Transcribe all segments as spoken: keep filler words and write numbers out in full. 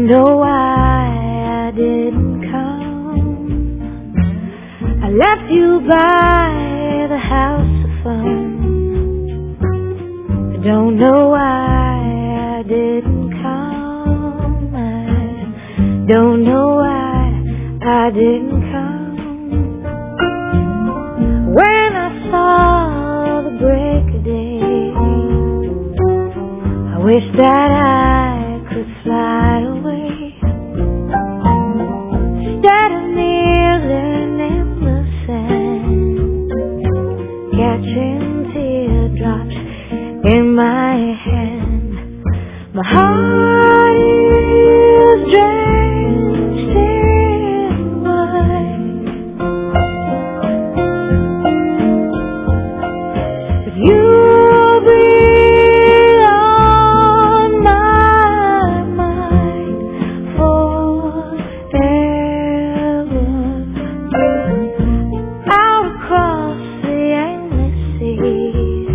know why I didn't come. I left you by the house of fun. I don't know why I didn't come. I don't know why I didn't come. When I saw the break of day, I wish that I could fly away instead of kneeling in the sand, catching teardrops in my hand. My heart is drenched in white, but you'll be on my mind forever. Out across the endless sea,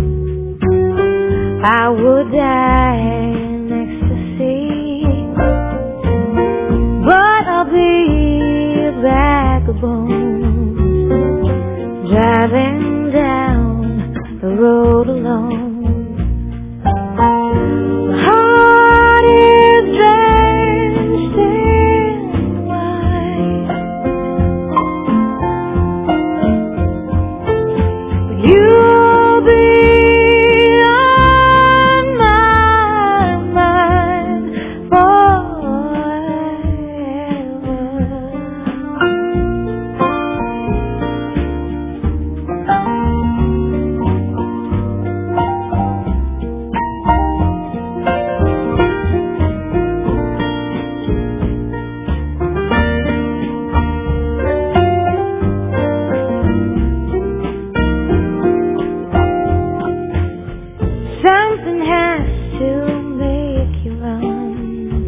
I would die in ecstasy, but I'll be a vagabond driving down the road alone. My heart is drenched in white, but you'll be on my mind forever. Something has to make you run.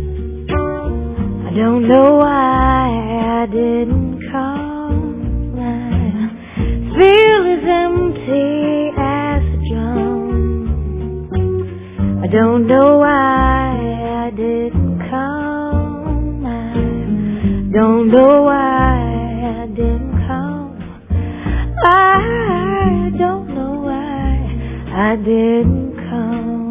I don't know why I didn't come. I feel as empty as a drum. I don't know why I didn't come. I don't know why I didn't come. I don't know why I didn't come.